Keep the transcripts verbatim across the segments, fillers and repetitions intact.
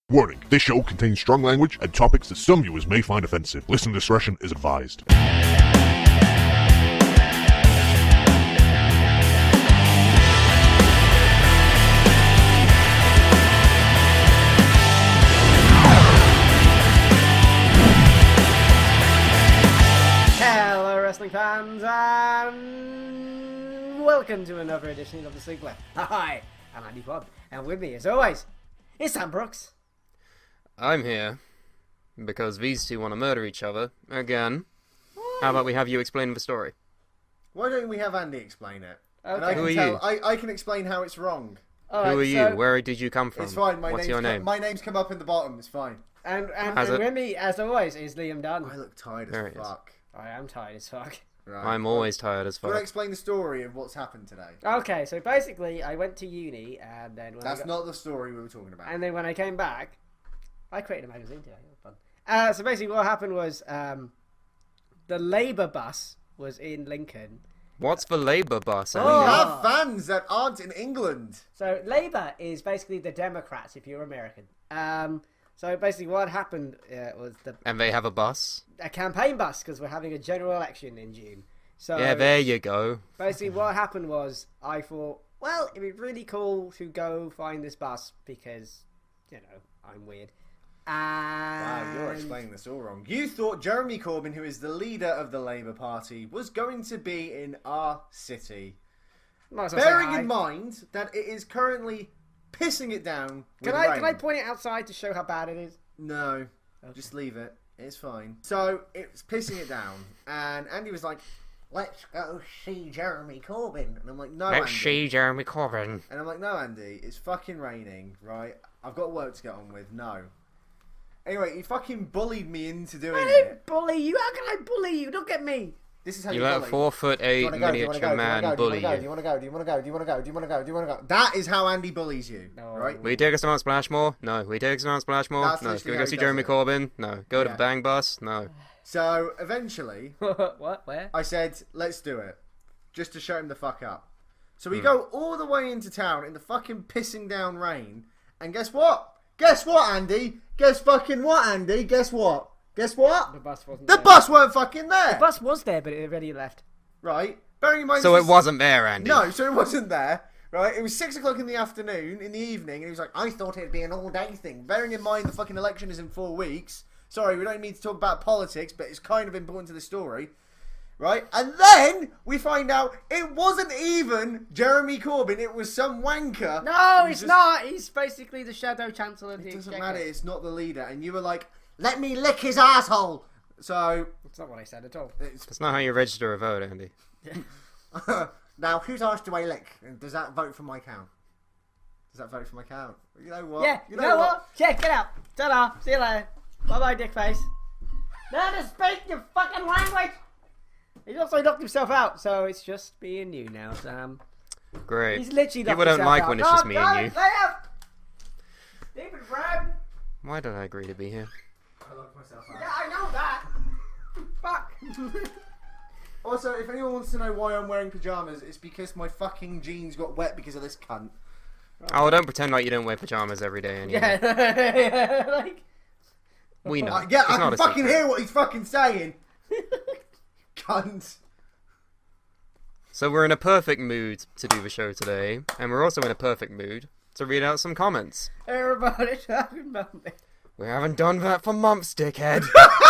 Warning, this show contains strong language and topics that some viewers may find offensive. Listener discretion is advised. Hello wrestling fans and welcome to another edition of The Sleepwear. Hi, I'm Andy Bob, and with me as always, it's Sam Brooks. I'm here because these two want to murder each other again. What? How about we have you explain the story? Why don't we have Andy explain it? Okay. And I Who can are tell, you? I, I can explain how it's wrong. All Who right, are you? so- Where did you come from? It's fine. My What's name's your come, name? My name's come up in the bottom. It's fine. And, and, Has and it? with me, as always, is Liam Dunn. I look tired as There it is. fuck. I am tired as fuck. Right. I'm always tired as Do you want to fuck. explain the story of what's happened today? Okay, so basically, I went to uni, and then when That's I got, not the story we were talking about. and then when I came back, I created a magazine today. It was fun. Uh, so basically, what happened was um, the Labour bus was in Lincoln. What's the Labour bus? we Andy? Oh. have fans that aren't in England. So Labour is basically the Democrats if you're American. Um, so basically, what happened uh, was the And they have a bus? a campaign bus because we're having a general election in June. So Yeah, there you go. basically, what happened was I thought, well, it'd be really cool to go find this bus because, you know, I'm weird. And Wow, you're explaining this all wrong. You thought Jeremy Corbyn, who is the leader of the Labour Party, was going to be in our city. Might as well say Bearing hi. in mind that it is currently pissing it down with Can I rain. can I point it outside to show how bad it is? No, just leave it. It's fine. So it's pissing it down, and Andy was like, "Let's go see Jeremy Corbyn," and I'm like, "No, Let's Andy." see Jeremy Corbyn. And I'm like, "No, Andy, it's fucking raining, right? I've got work to get on with." No. Anyway, he fucking bullied me into doing I it. didn't bully you. How can I bully you? Look at me. This is how You you, let a bully. four foot Do you eight wanna go? Do you wanna miniature go? Do you wanna man go? bully Do you you. want to go? Do you want to go? Do you want to go? Do you want to go? Do you want to go? That is how Andy bullies you, No. right? Will you take us to Mount Splashmore? No. Will you take us to Mount Splashmore? That's No. literally Can we how go he see does Jeremy it. Corbyn? No. Go to Yeah. the Bang Bus? No. So eventually, What? Where? I said, "Let's do it," just to show him the fuck up. So we Hmm. go all the way into town in the fucking pissing down rain, and guess what? Guess what, Andy? Guess fucking what, Andy? Guess what? Guess what? The bus wasn't The there. bus weren't fucking there. The bus was there, but it already left. Right? Bearing in mind, So this it is- wasn't there, Andy. No, so it wasn't there. Right? It was six o'clock in the afternoon, in the evening, and he was like, "I thought it'd be an all-day thing." Bearing in mind the fucking election is in four weeks. Sorry, we don't need to talk about politics, but it's kind of important to the story. Right? And then we find out it wasn't even Jeremy Corbyn, it was some wanker. No, who it's just- not. He's basically the Shadow Chancellor of the It doesn't Exchequer. matter, it's not the leader. And you were like, "Let me lick his asshole." So, That's not what I said at all. it's, That's not how you register a vote, Andy. now whose ass do I lick? And does that vote for my count? Does that vote for my count? You know what? Yeah, you know, what? Yeah, get out. Ta-da. See you later. Bye-bye, dickface. Learn to speak your fucking language. He's also knocked himself out, so it's just me and you now, Sam. Great. He's literally knocked People don't himself like out. when it's just No, me no, and you. Stay up. Stupid friend. Why did I agree to be here? I locked myself out. Yeah, I know that. Fuck. Also, if anyone wants to know why I'm wearing pajamas, it's because my fucking jeans got wet because of this cunt. Oh, don't pretend like you don't wear pajamas every day anymore. Yeah, like... We know. Uh, yeah, It's I not can a fucking secret. hear what he's fucking saying. Cunt. So we're in a perfect mood to do the show today, and we're also in a perfect mood to read out some comments. Everybody talking about me. We haven't done that for months, dickhead.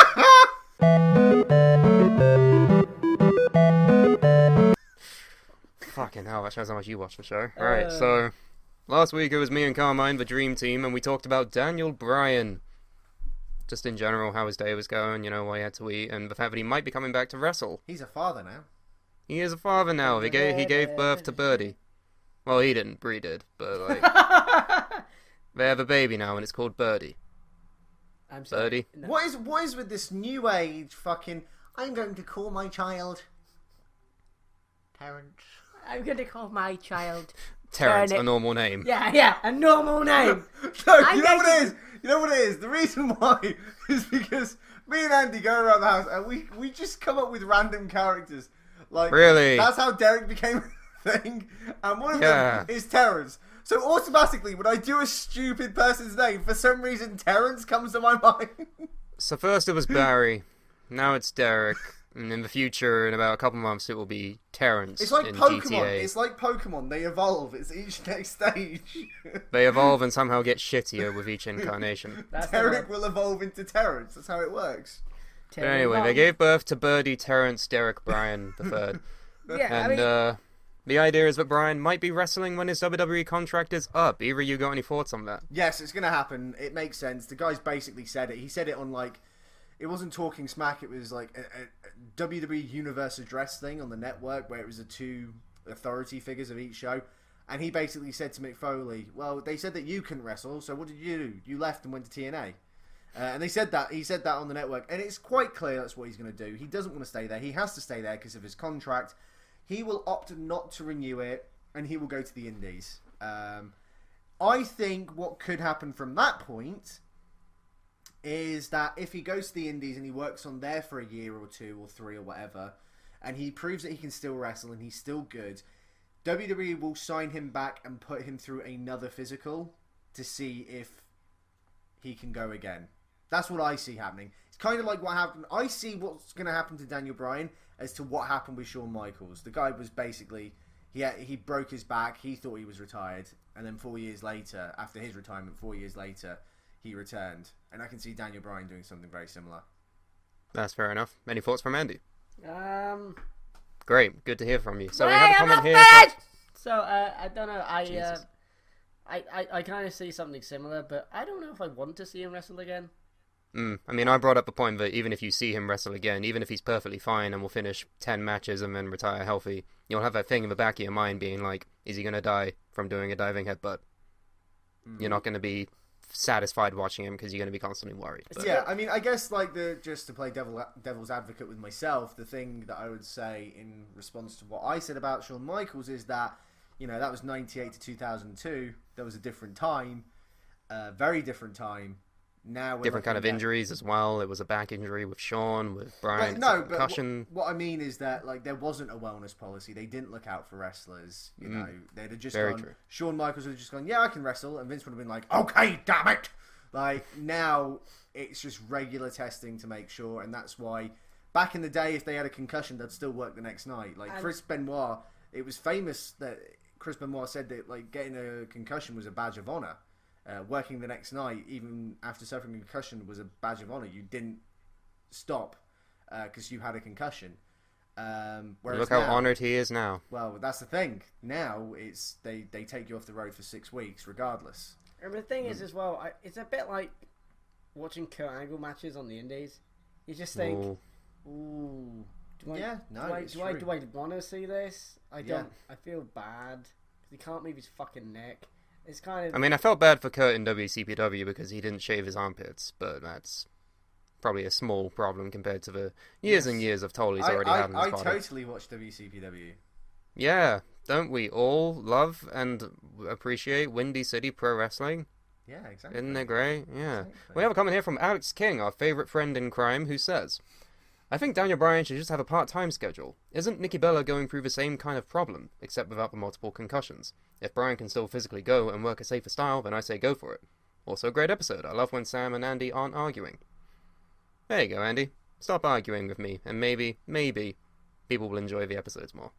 Fucking hell, that shows how much you watch the show. Alright, Uh. so last week it was me and Carmine, the dream team, and we talked about Daniel Bryan. Just in general, how his day was going, you know, what he had to eat, and the fact that he might be coming back to wrestle. He's a father now. He is a father now. He gave, he gave birth to Birdie. Well, he didn't, Bree did, but like, they have a baby now, and it's called Birdie. I'm sorry. Birdie. No. What is what is with this new age fucking? I'm going to call my child Terrence. I'm going to call my child... Terrence, Turnip. a normal name. Yeah, yeah, a normal name. No, I'm you know what going it is. You know what it is. The reason why is because me and Andy go around the house and we we just come up with random characters. Like Really? That's how Derek became a thing. And one of Yeah. them is Terrence. So automatically, when I do a stupid person's name, for some reason, Terrence comes to my mind. So first it was Barry, now it's Derek, and in the future, in about a couple months, it will be Terrence. It's like in Pokemon. G T A. It's like Pokemon. They evolve. It's each next stage. They evolve and somehow get shittier with each incarnation. That's the Derek one. will evolve into Terrence. That's how it works. But anyway, they gave birth to Birdie, Terrence, Derek Bryan the third. Yeah, I And mean, uh, the idea is that Bryan might be wrestling when his W W E contract is up. Either of you got any thoughts on that? Yes, it's going to happen. It makes sense. The guy's basically said it. He said it on, like, it wasn't Talking Smack. It was, like, a, a, a W W E Universe Address thing on the network where it was the two authority figures of each show. And he basically said to Mick Foley, well, they said that you couldn't wrestle, so what did you do? You left and went to T N A. Uh, and they said that. He said that on the network. And it's quite clear that's what he's going to do. He doesn't want to stay there. He has to stay there because of his contract. He will opt not to renew it, and he will go to the Indies. Um, I think what could happen from that point is that if he goes to the Indies and he works on there for a year or two or three or whatever, and he proves that he can still wrestle and he's still good, W W E will sign him back and put him through another physical to see if he can go again. That's what I see happening. It's kind of like what happened. I see what's going to happen to Daniel Bryan as to what happened with Shawn Michaels. The guy was basically, he had, he broke his back. He thought he was retired, and then four years later, after his retirement, four years later, he returned. And I can see Daniel Bryan doing something very similar. That's fair enough. Any thoughts from Andy? um, Great, good to hear from you. So we Hey, have a I'm comment not here. dead! So uh, I don't know. I uh, Jesus. I I, I kind of see something similar, but I don't know if I want to see him wrestle again. Mm, I mean, I brought up the point that even if you see him wrestle again, even if he's perfectly fine and will finish ten matches and then retire healthy, you'll have that thing in the back of your mind being like, is he going to die from doing a diving headbutt? Mm. You're not going to be satisfied watching him because you're going to be constantly worried. But... Yeah, I mean, I guess like the just to play devil devil's advocate with myself, the thing that I would say in response to what I said about Shawn Michaels is that, you know, that was ninety-eight to two thousand two. There was a different time, a very different time. Now we're different kind of at... injuries as well. It was a back injury with Shawn, with Bryan. But, no, but concussion. what, what I mean is that like there wasn't a wellness policy. They didn't look out for wrestlers. You mm. know, they'd have just Very gone. True. Shawn Michaels would have just gone, yeah, I can wrestle, and Vince would have been like, okay, damn it. Like now, it's just regular testing to make sure, and that's why back in the day, if they had a concussion, they'd still work the next night. Like and... Chris Benoit, it was famous that Chris Benoit said that like getting a concussion was a badge of honor. Uh, working the next night, even after suffering a concussion, was a badge of honor. You didn't stop because uh, you had a concussion. Um, whereas Look how now, honored he is now. Well, that's the thing. Now it's they, they take you off the road for six weeks, regardless. And the thing mm. is, as well, I, it's a bit like watching Kurt Angle matches on the Indies. You just think, ooh, ooh do I, yeah, no, do I, it's do, I, true. do I want to see this? I don't. Yeah. I feel bad because he can't move his fucking neck. It's kind of. I mean, I felt bad for Kurt in W C P W because he didn't shave his armpits, but that's probably a small problem compared to the years yes. and years of toll he's I, already I, had in his I body. totally watched W C P W. Yeah, don't we all love and appreciate Windy City Pro Wrestling? Yeah, exactly. Isn't it great? Yeah. Exactly. We have a comment here from Alex King, our favourite friend in crime, who says, I think Daniel Bryan should just have a part-time schedule. Isn't Nikki Bella going through the same kind of problem, except without the multiple concussions? If Bryan can still physically go and work a safer style, then I say go for it. Also, great episode. I love when Sam and Andy aren't arguing. There you go, Andy. Stop arguing with me, and maybe, maybe, people will enjoy the episodes more.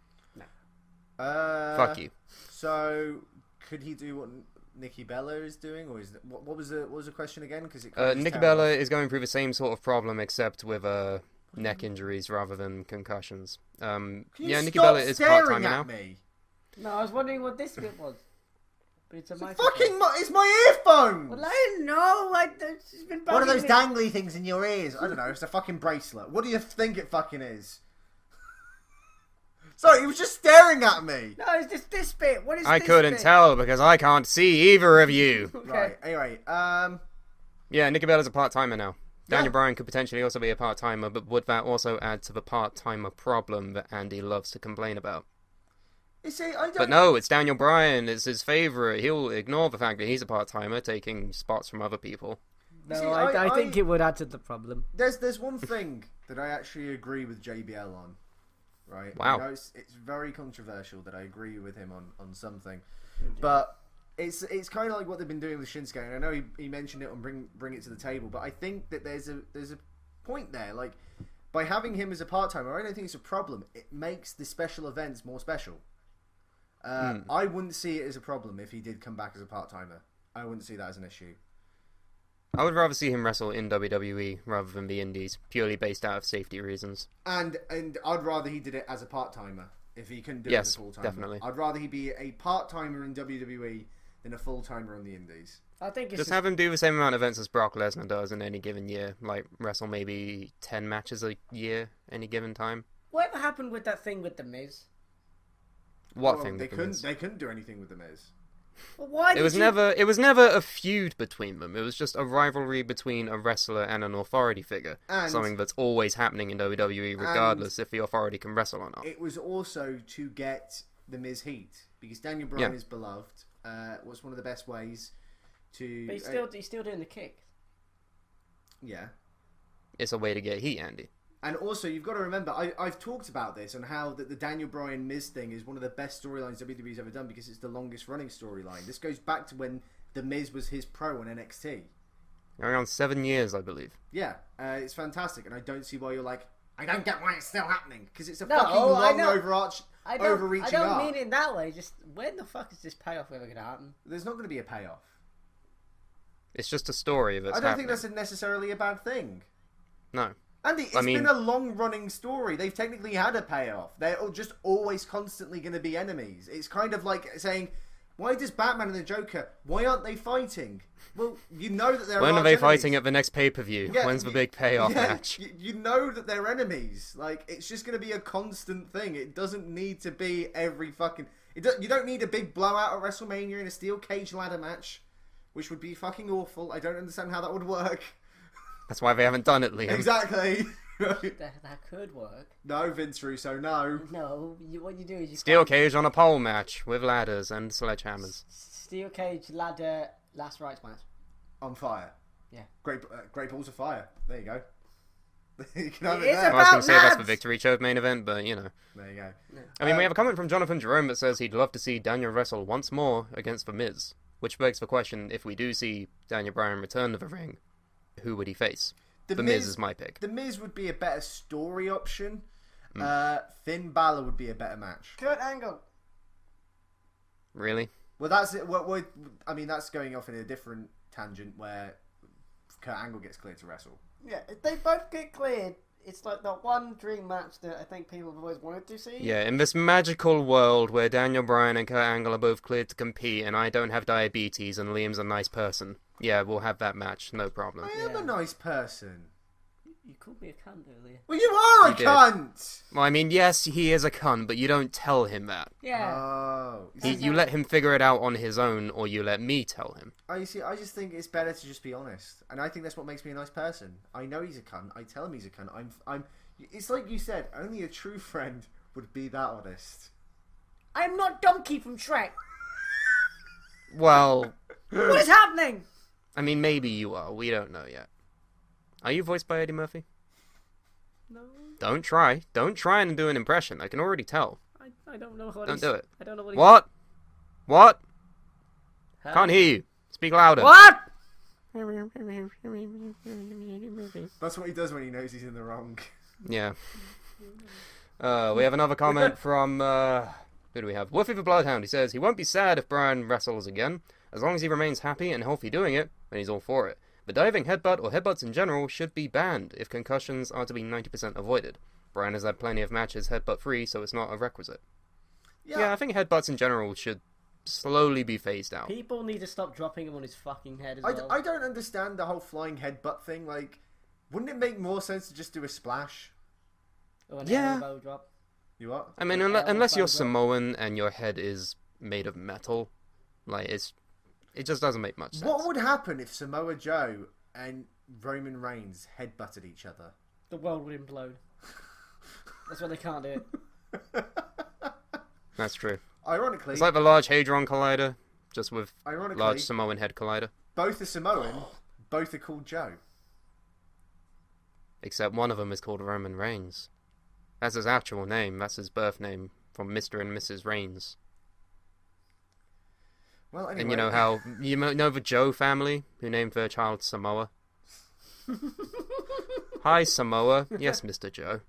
No. Uh, Fuck you. So, could he do what Nikki Bella is doing, or is it, what, what was the what was the question again? Because it uh, Nikki Bella is going through the same sort of problem, except with uh, neck injuries rather than concussions. Um, Can you yeah, stop Nikki Bella is part staring timer at now. me? No, I was wondering what this bit was. But it's a It's a microphone. fucking, mi- it's my earphones. Well, I don't know. I, it's been What are those bugging me. dangly things in your ears? I don't know. It's a fucking bracelet. What do you think it fucking is? Sorry, he was just staring at me. No, it's just this bit. What is I this couldn't bit? tell because I can't see either of you. Okay. Right. Anyway, um, Yeah, Nikki Bella's a part-timer now. Daniel Yeah. Bryan could potentially also be a part-timer, but would that also add to the part-timer problem that Andy loves to complain about? you see, I don't. But no, it's Daniel Bryan. It's his favourite. He'll ignore the fact that he's a part-timer, taking spots from other people. No, See, I, I- I, think I- it would add to the problem. There's there's one thing that I actually agree with J B L on, right? Wow. I know it's, it's very controversial that I agree with him on, on something. But it's it's kind of like what they've been doing with Shinsuke, and I know he, he mentioned it on bring bring it to the table, but I think that there's a there's a point there. Like by having him as a part timer, I don't think it's a problem. It makes the special events more special. Uh, Mm. I wouldn't see it as a problem if he did come back as a part timer. I wouldn't see that as an issue. I would rather see him wrestle in W W E rather than the Indies, purely based out of safety reasons. And and I'd rather he did it as a part timer if he couldn't do Yes, it as a full timer. definitely. I'd rather he be a part timer in W W E than a full timer on the Indies. I think it's Just just, have him do the same amount of events as Brock Lesnar does in any given year, like wrestle maybe ten matches a year, any given time. whatever happened with that thing with the Miz. What Well, thing? they with the couldn't Miz? they couldn't do anything with the Miz. Well, why It did was you... never. It was never a feud between them. It was just a rivalry between a wrestler and an authority figure. And- Something that's always happening in W W E, regardless if the authority can wrestle or not. It was also to get the Miz heat because Daniel Bryan Yeah. is beloved. Uh, was one of the best ways to. But he's uh, still, he's still doing the kick. yeah. It's a way to get heat, Andy. And also, you've got to remember, I, I've talked about this and how that the Daniel Bryan Miz thing is one of the best storylines W W E's ever done because it's the longest running storyline. This goes back to when the Miz was his pro on N X T. Around seven years, I believe. Yeah, uh, it's fantastic, and I don't see why you're like, I don't get why it's still happening because it's a No, fucking I long, know. overarch, I don't, overreaching I don't arc. mean it in that way. Just when the fuck is this payoff ever going to happen? There's not going to be a payoff. It's just a story that's I don't happening. think that's a necessarily a bad thing. No. Andy, it's I mean- been a long-running story. They've technically had a payoff. They're all- just always constantly going to be enemies. It's kind of like saying, why does Batman and the Joker, why aren't they fighting? Well, you know that they're When are arch they enemies. fighting at the next pay-per-view? Yeah, When's the you- big payoff yeah, match? You, you know that they're enemies. Like, it's just going to be a constant thing. It doesn't need to be every fucking... It do, you don't need a big blowout at WrestleMania in a steel cage ladder match, which would be fucking awful. I don't understand how that would work. That's why they haven't done it, Liam. Exactly. That, that could work. No, Vince Russo, no. No, you, what you do is you Steel find cage on a pole match with ladders and sledgehammers. steel cage ladder last rights match. On fire. Yeah. Great, uh, great balls of fire. There you go. You can have it It's there. a- Well, I was going to say that's the lads! Victory Chode main event, but you know. There you go. I mean, Um, we have a comment from Jonathan Jerome that says he'd love to see Daniel wrestle once more against The Miz. Which begs the question, if we do see Daniel Bryan return to the ring, who would he face? The The Miz is my pick. The Miz would be a better story option. Hmm. Uh, Finn Balor would be a better match. Kurt Angle. Really? Well, that's it. Well, well, I mean, that's going off in a different tangent where Kurt Angle gets cleared to wrestle. Yeah, if they both get cleared, it's like the one dream match that I think people have always wanted to see. Yeah, in this magical world where Daniel Bryan and Kurt Angle are both cleared to compete and I don't have diabetes and Liam's a nice person, yeah, we'll have that match, no problem. I am Yeah. a nice person. You called me a cunt earlier. Well, you are a You did. cunt. Well, I mean, yes, he is a cunt, but you don't tell him that. Yeah. Oh, He, you let him figure it out on his own, or you let me tell him. I see. I just think it's better to just be honest, and I think that's what makes me a nice person. I know he's a cunt. I tell him he's a cunt. I'm. I'm. It's like you said. Only a true friend would be that honest. I'm not Donkey from Shrek. Well, What is happening? I mean, maybe you are. We don't know yet. Are you voiced by Eddie Murphy? No, Don't try. Don't try and do an impression. I can already tell. I, I don't know what Don't he's... do it. I don't know what he's... What? What? Huh? Can't hear you. Speak louder. What? That's what he does when he knows he's in the wrong. Yeah. Uh, we have another comment from, uh, who do we have? Wolfie the Bloodhound. He says, he won't be sad if Bryan wrestles again. As long as he remains happy and healthy doing it, then he's all for it. But diving headbutt or headbutts in general should be banned if concussions are to be ninety percent avoided. Bryan has had plenty of matches headbutt free, so it's not a requisite. Yeah. Yeah, I think headbutts in general should slowly be phased out. People need to stop dropping him on his fucking head as I, well. I don't understand the whole flying headbutt thing. Like, wouldn't it make more sense to just do a splash? Or an Yeah. elbow drop. You what? I mean, Yeah, unle- well, unless you're thumbs up. Samoan and your head is made of metal, like, it's it just doesn't make much sense. What would happen if Samoa Joe and Roman Reigns headbutted each other? The world would implode. That's why they can't do it. That's true. Ironically, It's like the Large Hadron Collider, just with ironically, Large Samoan Head Collider. both are Samoan, both are called Joe. Except one of them is called Roman Reigns. That's his actual name. That's his birth name from Mister and Missus Reigns. Well, anyway. And you know how you know the Joe family who named their child Samoa. Hi, Samoa. Yes, Mister Joe.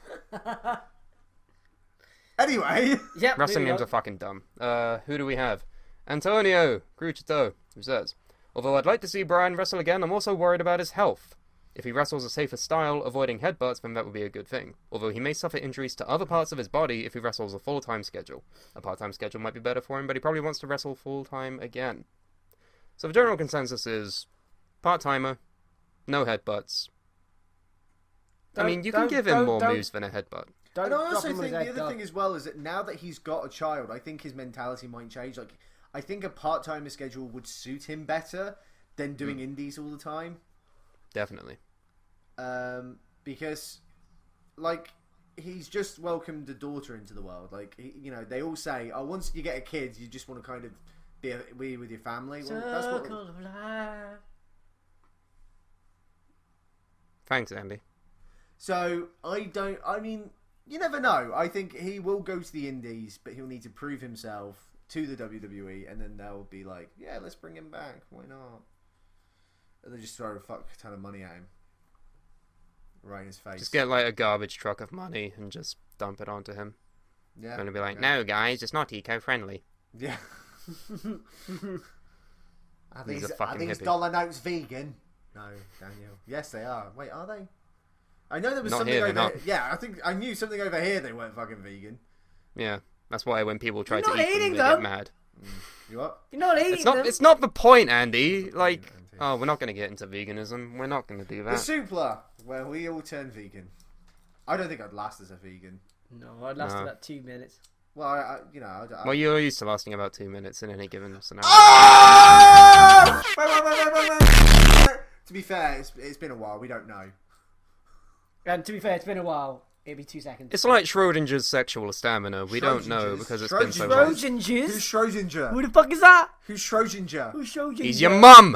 Anyway. Yep. Wrestling moving names on. are fucking dumb. Uh, who do we have? Antonio Crucito, who says, although I'd like to see Bryan wrestle again, I'm also worried about his health. If he wrestles a safer style, avoiding headbutts, then that would be a good thing. Although he may suffer injuries to other parts of his body if he wrestles a full-time schedule. A part-time schedule might be better for him, but he probably wants to wrestle full-time again. So the general consensus is part-timer, no headbutts. I Don't- mean, you can don't- give him don't- more don't- moves than a headbutt. Don't And I drop also him on think his the head, other dog. thing as well is that now that he's got a child, I think his mentality might change. Like, I think a part-timer schedule would suit him better than doing Mm. indies all the time. Definitely. Um, because, like, he's just welcomed a daughter into the world. Like, he, you know, they all say, oh, once you get a kid, you just want to kind of be, a, be with your family. Well, that's what... Circle of life. Thanks, Andy. So, I don't... I mean, you never know. I think he will go to the indies, but he'll need to prove himself to the W W E, and then they'll be like, yeah, let's bring him back. Why not? And they just throw a fuck ton of money at him. Right in his face. Just get, like, a garbage truck of money and just dump it onto him. Yeah. I'm going to be like, okay. no, guys, it's not eco-friendly. Yeah. Are He's these, a are fucking these hippie. dollar notes vegan? No, Daniel. Yes, they are. Wait, are they? I know there was Not something here, over they're not. Yeah, I think I knew something over here they weren't fucking vegan. Yeah, that's why when people try You're to not eat them, eating they them. get mad. You what? You're not eating It's not. them. It's not the point, Andy. Like, Andy. oh, we're not going to get into veganism. We're not going to do The that. Supla, where we all turn vegan. I don't think I'd last as a vegan. No, I'd last No. about two minutes. Well, I, I, you know, I, I, Well, you're used to lasting about two minutes in any given scenario. Ah! Wait, wait, wait, wait, wait, wait. To be fair, it's, it's been a while. We don't know. And to be fair, it's been a while. It'd be two seconds. It's like Schrodinger's sexual stamina. We don't know Schrodinger's- because it's been so long. Schrodinger's- Trojan Who's juice? Schrodinger? Who the fuck is that? Who's Schrodinger? Who's Trojan? He's your mum.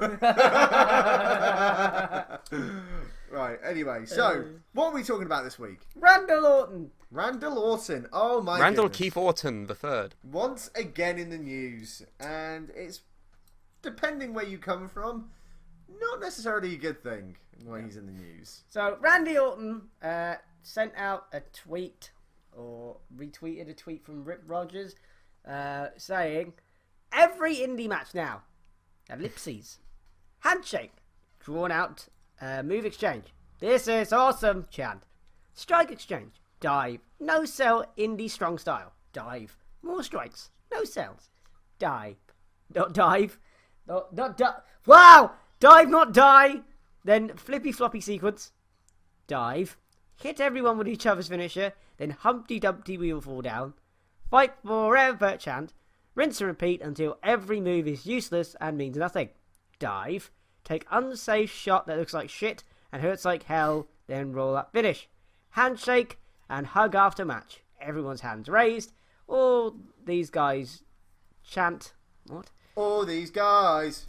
Right, anyway, so, what are we talking about this week? Randall Orton. Randall Orton. Oh my Randall goodness. Keith Orton the third. Once again in the news, and it's, depending where you come from, not necessarily a good thing when he's in the news. So Randy Orton uh, sent out a tweet or retweeted a tweet from Rip Rogers uh, saying, "Every indie match now, ellipses, handshake, drawn out, uh, move exchange. This is awesome, chant. Strike exchange, dive, no sell, indie strong style, dive, more strikes, no sells, dive, not dive, not not dive. Wow, dive, not die. Then flippy floppy sequence, dive, hit everyone with each other's finisher, then Humpty Dumpty we will fall down, fight forever chant, rinse and repeat until every move is useless and means nothing. Dive, take unsafe shot that looks like shit and hurts like hell, then roll up finish. Handshake and hug after match. Everyone's hands raised. All these guys chant. What? All these guys.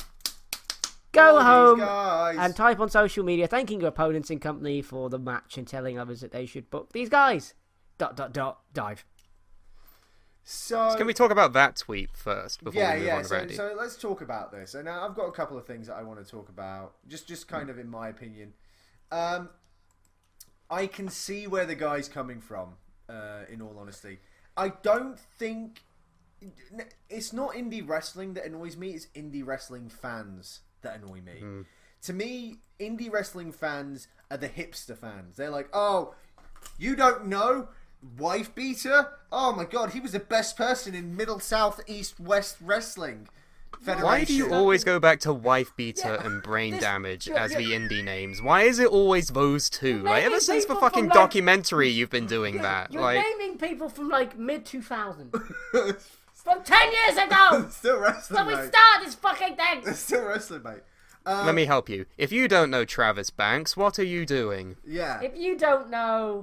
Go all home these guys. and type on social media thanking your opponents and company for the match and telling others that they should book these guys. Dot dot dot dive. So, Can we talk about that tweet first before yeah, we move yeah. on to So, Randy? so let's talk about this. And now I've got a couple of things that I want to talk about. Just, just kind of in my opinion. Um, I can see where the guy's coming from. Uh, in all honesty, I don't think it's not indie wrestling that annoys me. It's indie wrestling fans that annoy me. Mm. To me, indie wrestling fans are the hipster fans. They're like, oh, you don't know? Wife beater? Oh my god, he was the best person in Middle South East West Wrestling Federation. Why do you always go back to Wife Beater Yeah, and Brain this- Damage yeah, as yeah. the indie names? Why is it always those two? Like, ever naming since the people fucking from, like- documentary, you've been doing that. You're Like, naming people from like mid two thousand. From ten years ago! Still wrestling, So we mate. start this fucking thing! Still wrestling, mate. Um, let me help you. If you don't know Travis Banks, what are you doing? Yeah. If you don't know...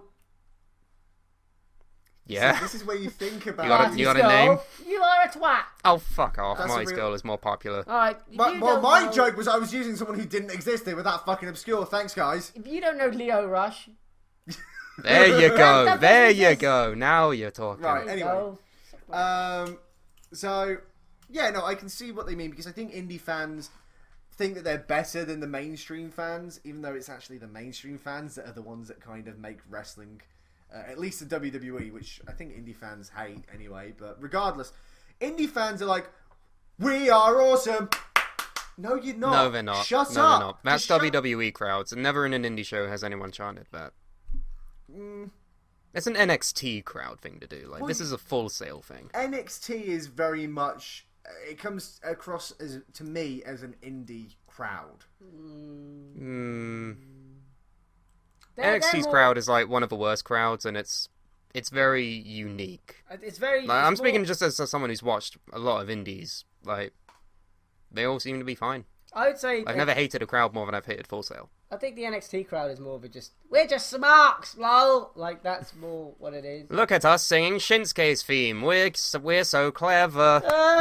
Yeah. This is where you think about. You got a- Marty's you got a girl, name? You are a twat. Oh, fuck off. That's a Molly's real- Girl is more popular. Alright, if My, you well, don't my know, joke was I was using someone who didn't exist. They were that fucking obscure. Thanks, guys. If you don't know Leo Rush... There you go. That There doesn't you exist. go. Now you're talking. Right. there you Anyway. go. Um. So, yeah, no, I can see what they mean because I think indie fans think that they're better than the mainstream fans, even though it's actually the mainstream fans that are the ones that kind of make wrestling, uh, at least the W W E, which I think indie fans hate anyway. But regardless, indie fans are like, we are awesome. No, you're not. No, they're not. Shut no, up. They're not. That's Just shut- W W E crowds, and never in an indie show has anyone chanted that. Mm. It's an N X T crowd thing to do. Like Well, this is a Full Sail thing. N X T is very much. It comes across as to me as an indie crowd. Mm. They're- N X T's they're more- crowd is like one of the worst crowds, and it's it's very unique. It's very. Like, it's I'm speaking more- just as, as someone who's watched a lot of indies. Like they all seem to be fine. I would say. I've never hated a crowd more than I've hated Full Sail. I think the N X T crowd is more of a just. We're just smarks, lol. Like that's more what it is. Look at us singing Shinsuke's theme. We're so, we're so clever.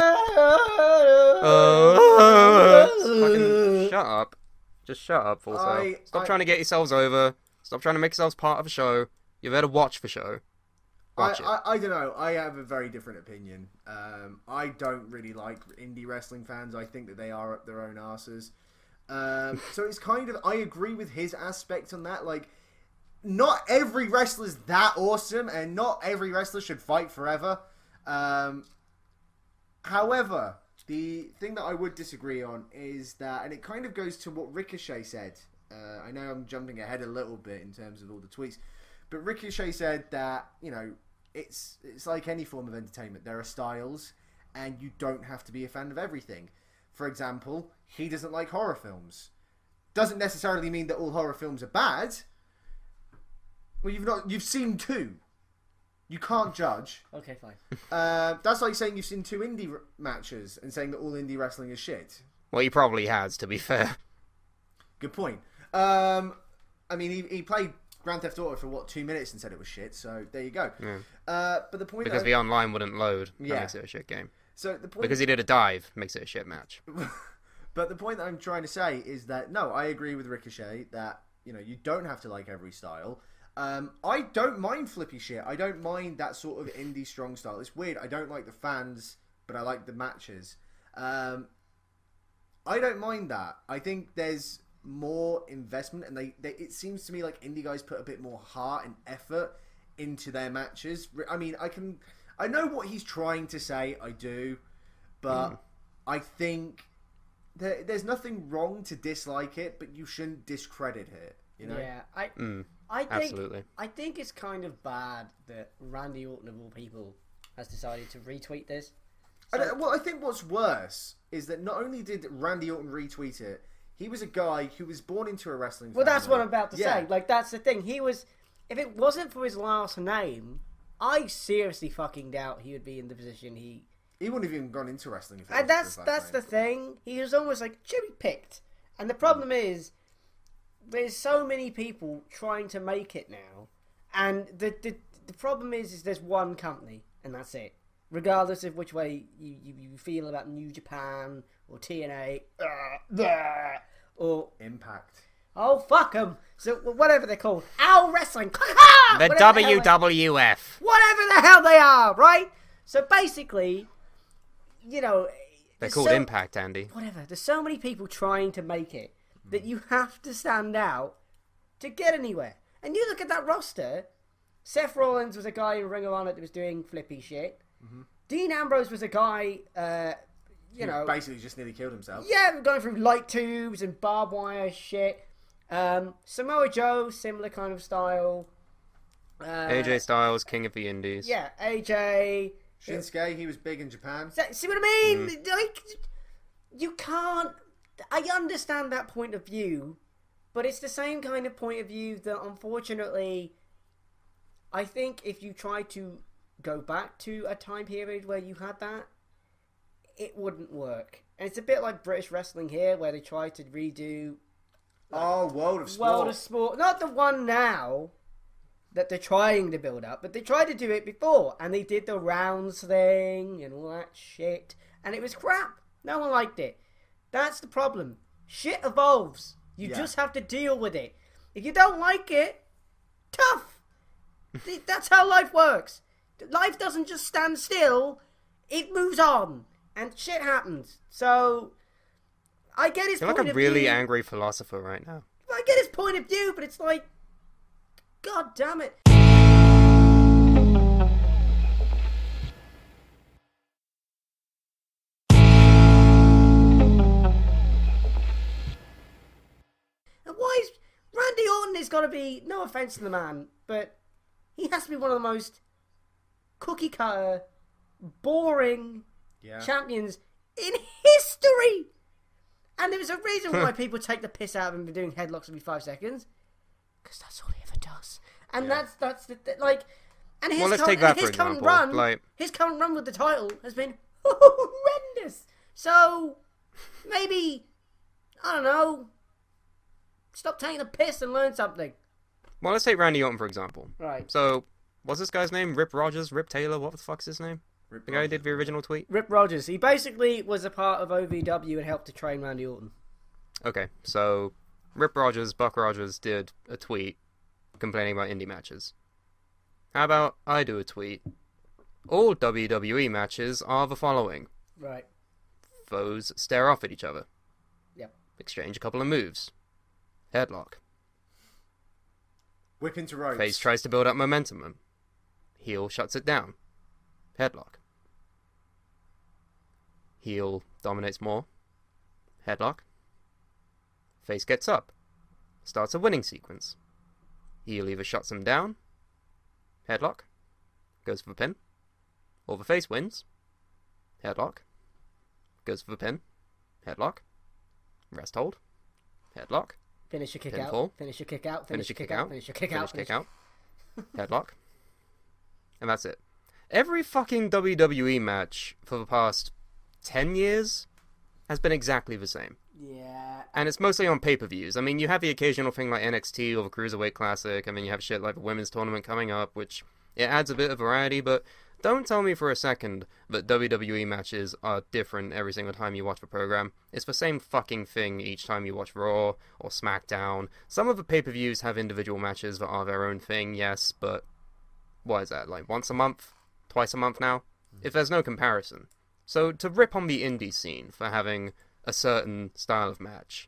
Fucking shut up. Just shut up, Full Sail. I- Stop I- trying to get yourselves over. Stop trying to make yourselves part of a show. You're there to watch the show. Watch I, it. I, I don't know. I have a very different opinion. Um, I don't really like indie wrestling fans. I think that they are up their own asses. Um, so it's kind of, I agree with his aspect on that. Like, not every wrestler's that awesome, and not every wrestler should fight forever. Um, however, the thing that I would disagree on is that, and it kind of goes to what Ricochet said. Uh, I know I'm jumping ahead a little bit in terms of all the tweets, but Ricochet said that, you know, it's it's like any form of entertainment. There are styles, and you don't have to be a fan of everything. For example, he doesn't like horror films. Doesn't necessarily mean that all horror films are bad. Well, you've not you've seen two. You can't judge. Okay, fine. Uh, that's like saying you've seen two indie r- matches and saying that all indie wrestling is shit. Well, he probably has, to be fair. Good point. Um, I mean, he, he played Grand Theft Auto for, what, two minutes and said it was shit, so there you go. Yeah. Uh, but the point... Because that the online wouldn't load. That Yeah. makes it a shit game. so the point, Because he did a dive makes it a shit match. But the point that I'm trying to say is that, no, I agree with Ricochet that, you know, you don't have to like every style. Um, I don't mind flippy shit. I don't mind that sort of indie strong style. It's weird. I don't like the fans, but I like the matches. Um, I don't mind that. I think there's more investment, and they, they it seems to me like indie guys put a bit more heart and effort into their matches. I mean, I can I know what he's trying to say. I do, but mm. I think there, there's nothing wrong to dislike it, but you shouldn't discredit it. You know? Yeah, I, Mm, I think, absolutely. I think it's kind of bad that Randy Orton of all people has decided to retweet this. I don't, well, I think what's worse is that not only did Randy Orton retweet it, he was a guy who was born into a wrestling Well, family. that's what I'm about to Yeah. say. Like, that's the thing. He was, if it wasn't for his last name, I seriously fucking doubt he would be in the position he. He wouldn't have even gone into wrestling. If it And wasn't for that's his last that's the name. thing. He was almost like cherry picked. And the problem is, there's so many people trying to make it now, and the the the problem is, is there's one company, and that's it. Regardless of which way you, you, you feel about New Japan or T N A, uh, uh, or Impact. oh fuck them, so whatever they're called, Al Wrestling, The Whatever hell W they- W F. whatever the hell they are, right? So basically, you know, They're there's called so- Impact, Andy. Whatever. There's so many people trying to make it that you have to stand out to get anywhere. And you look at that roster. Seth Rollins was a guy in Ring of Honor that was doing flippy shit. Mm-hmm. Dean Ambrose was a guy, uh, you He know, basically just nearly killed himself. yeah, going through light tubes and barbed wire shit. Um, Samoa Joe, similar kind of style. Uh, A J Styles, King of the Indies. Yeah, A J. Shinsuke, he was big in Japan. See what I mean? Like, you can't. I understand that point of view, but it's the same kind of point of view that, unfortunately, I think if you try to go back to a time period where you had that, it wouldn't work. And it's a bit like British wrestling here, where they try to redo Oh, World of Sport. World of Sport. Not the one now that they're trying to build up, but they tried to do it before, and they did the rounds thing and all that shit, and it was crap. No one liked it. That's the problem. Shit evolves. You Yeah. just have to deal with it. If you don't like it, tough. That's how life works. Life doesn't just stand still. It moves on. and shit happens. So I get his You're point like a of really view. angry philosopher right now. I get his point of view, but it's like, god damn it. And why is Randy Orton is got to be, no offense to the man, but he has to be one of the most cookie cutter, boring Yeah. champions in history. And there's a reason why people take the piss out of him for doing headlocks every five seconds. Because that's all he ever does. And Yeah. that's that's the, the- like, and his Well, let's current, take that his for current example, run, like- his current run with the title has been horrendous. So maybe I don't know. Stop taking the piss and learn something. Well, let's take Randy Orton for example. Right. So, what's this guy's name? Rip Rogers? Rip Taylor? What the fuck's his name? Rip The guy who Rogers. did the original tweet? Rip Rogers. He basically was a part of O V W and helped to train Randy Orton. Okay, so Rip Rogers, Buck Rogers did a tweet complaining about indie matches. How about I do a tweet? All W W E matches are the following. Right. Foes stare off at each other. Yep. Exchange a couple of moves. Headlock. Whip into ropes. Face tries to build up momentum. Heel shuts it down. Headlock. Heel dominates more. Headlock. Face gets up. Starts a winning sequence. Heel either shuts him down. Headlock. Goes for the pin. Or the face wins. Headlock. Goes for the pin. Headlock. Rest hold. Headlock. Finish your kick Pinfall. out. Finish your kick out. Finish your kick out. Finish your kick Finish out. kick out. Headlock. And that's it. Every fucking W W E match for the past ten years has been exactly the same. Yeah. And it's mostly on pay-per-views. I mean, you have the occasional thing like N X T or the Cruiserweight Classic, and then you have shit like the Women's Tournament coming up, which it adds a bit of variety, but don't tell me for a second that W W E matches are different every single time you watch the program. It's the same fucking thing each time you watch Raw or SmackDown. Some of the pay-per-views have individual matches that are their own thing, yes, but what is that, like once a month? Twice a month now? If there's no comparison. So to rip on the indie scene for having a certain style of match,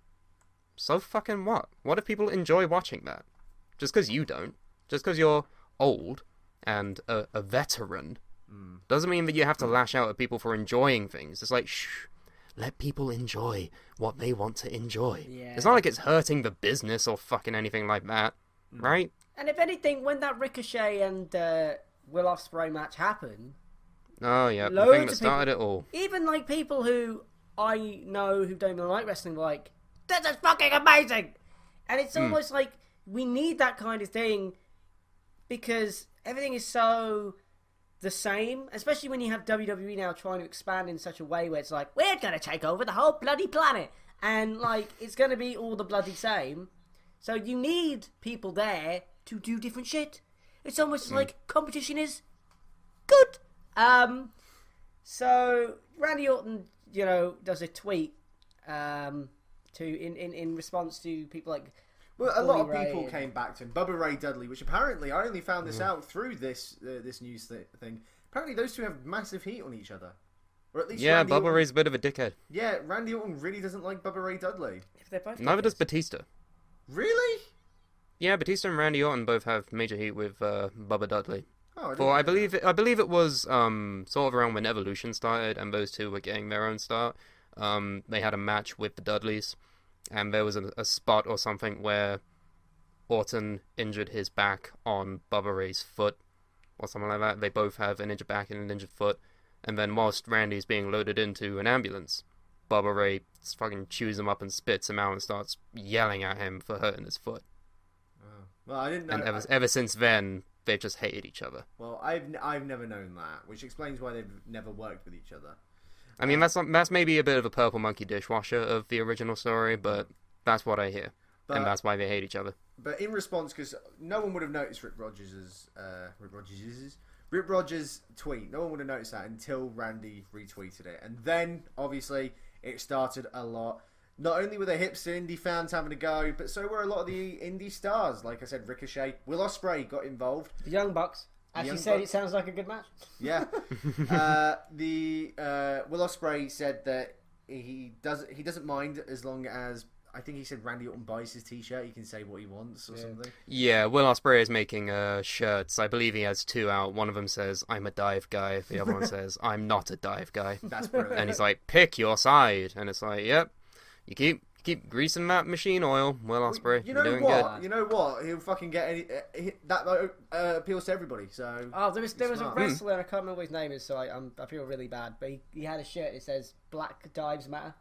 so fucking what? What if people enjoy watching that? Just because you don't, just because you're old and a, a veteran, mm. doesn't mean that you have to lash out at people for enjoying things. It's like, shh, let people enjoy what they want to enjoy. Yeah. It's not like it's hurting the business or fucking anything like that, mm. right? And if anything, when that Ricochet and uh, Will Ospreay match happened, oh yeah, the loads thing that of started people, it all. even like people who I know who don't even like wrestling, were like, this is fucking amazing! And it's Mm. almost like we need that kind of thing because everything is so the same, especially when you have W W E now trying to expand in such a way where it's like, we're going to take over the whole bloody planet. And like, it's going to be all the bloody same. So you need people there to do different shit. It's almost Mm. like competition is good. Um, so Randy Orton, you know, does a tweet um, to in, in, in response to people like Well, a lot of Bully Ray people and- came back to him. Bubba Ray Dudley, which apparently I only found this out through this uh, this news th- thing. Apparently, those two have massive heat on each other, or at least Yeah, Randy Bubba Orton, Ray's a bit of a dickhead. Yeah, Randy Orton really doesn't like Bubba Ray Dudley. if they're both Neither does dickheads. Batista. Really? Yeah, Batista and Randy Orton both have major heat with uh, Bubba Dudley. Oh, I didn't For I know believe it, I believe it was um, sort of around when Evolution started, and those two were getting their own start. Um, they had a match with the Dudleys, and there was a, a spot or something where Orton injured his back on Bubba Ray's foot, or something like that. They both have an injured back and an injured foot, and then whilst Randy's being loaded into an ambulance, Bubba Ray fucking chews him up and spits him out and starts yelling at him for hurting his foot. Oh. Well, I didn't know. And ever, I- ever since then, they've just hated each other. well, I've n- I've never known that, which explains why they've never worked with each other. I mean, that's that's maybe a bit of a purple monkey dishwasher of the original story, but that's what I hear, But and that's why they hate each other. But in response, because no one would have noticed Rip Rogers' uh, Rip Rogers' Rip Rogers' tweet. No one would have noticed that until Randy retweeted it, and then obviously it started a lot. Not only were the hipster indie fans having a go, but so were a lot of the indie stars. Like I said, Ricochet, Will Ospreay got involved. The Young Bucks. As you Young said, Bucks. it sounds like a good match. Yeah. uh, the uh, Will Ospreay said that he doesn't he doesn't mind as long as I think he said Randy Orton buys his T-shirt. He can say what he wants or Yeah. something. Yeah, Will Ospreay is making uh, shirts. I believe he has two out. One of them says, I'm a dive guy. The other one says, I'm not a dive guy. That's brilliant. And he's like, pick your side. And it's like, yep, you keep keep greasing that machine oil, Will Ospreay. You You're know doing what? good. You know what? He'll fucking get any uh, he, that uh, appeals to everybody. So Oh, there was there was a Smart. wrestler. I can't remember what his name is, so I I'm, I feel really bad. But he, he had a shirt that says "Black Dives Matter."